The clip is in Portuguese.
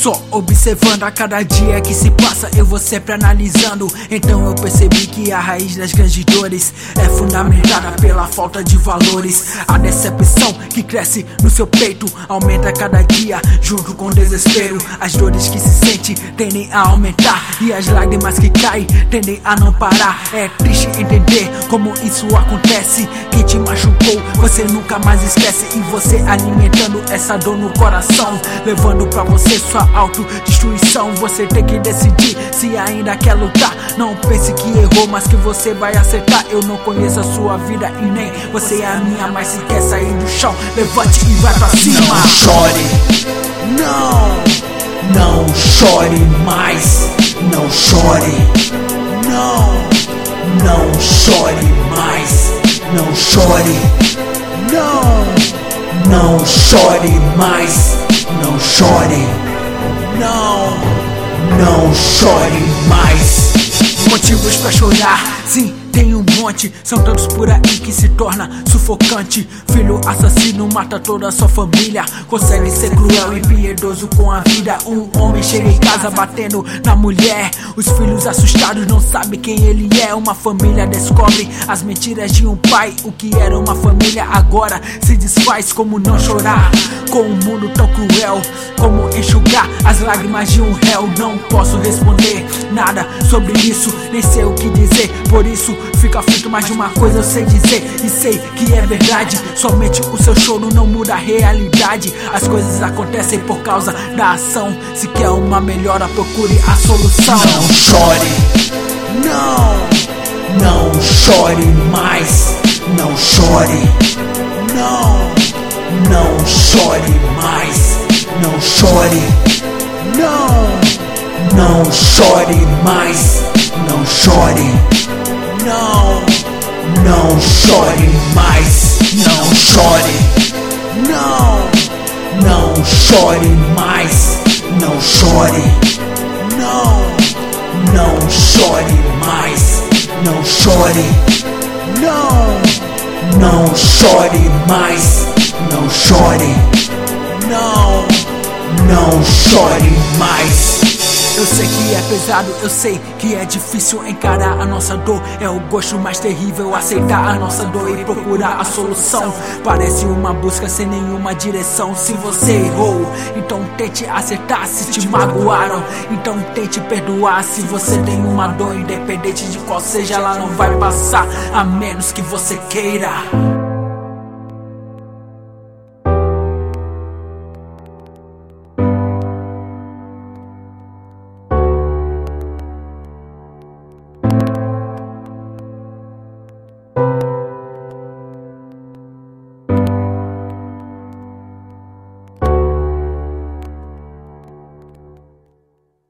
Só observando a cada dia que se passa, eu vou sempre analisando. Então eu percebi que a raiz das grandes dores é fundamentada pela falta de valores. A decepção que cresce no seu peito aumenta a cada dia, junto com o desespero. As dores que se sente tendem a aumentar e as lágrimas que caem tendem a não parar. É triste entender como isso acontece. Quem te machucou, você nunca mais esquece. E você alimentando essa dor no coração, levando pra você sua autodestruição. Você tem que decidir se ainda quer lutar. Não pense que errou, mas que você vai acertar. Eu não conheço a sua vida e nem você é a minha, mas se quer sair do chão, levante e vai pra cima. Não chore, não chore mais. Não chore, não chore mais. Não chore, não chore mais. Não chore, não chore mais. Motivos pra chorar, sim, tem um monte. São tantos por aí que se torna sufocante. Filho assassino mata toda a sua família. Consegue ser cruel e impiedoso com a vida. Um homem chega em casa batendo na mulher. Os filhos assustados não sabem quem ele é. Uma família descobre as mentiras de um pai. O que era uma família agora se desfaz. Como não chorar com um mundo tão cruel? Como enxugar as lágrimas de um réu? Não posso responder nada sobre isso, nem sei o que dizer. Por isso fico aflito, mas de uma coisa eu sei dizer e sei que é verdade. Somente o seu choro não muda a realidade. As coisas acontecem por causa da ação. Se quer uma melhora, procure a solução. Não chore, não chore mais. Não chore, não chore mais. Não chore, não chore mais. Não chore, não chore mais. Não chore, não chore mais. Não chore, não chore mais. Não chore, não chore mais. Não chore, não chore mais. Eu sei que é pesado, eu sei que é difícil encarar a nossa dor. É o gosto mais terrível aceitar a nossa dor e procurar a solução. Parece uma busca sem nenhuma direção. Se você errou, então tente acertar. Se te magoaram, então tente perdoar. Se você tem uma dor, independente de qual seja, ela não vai passar, a menos que você queira.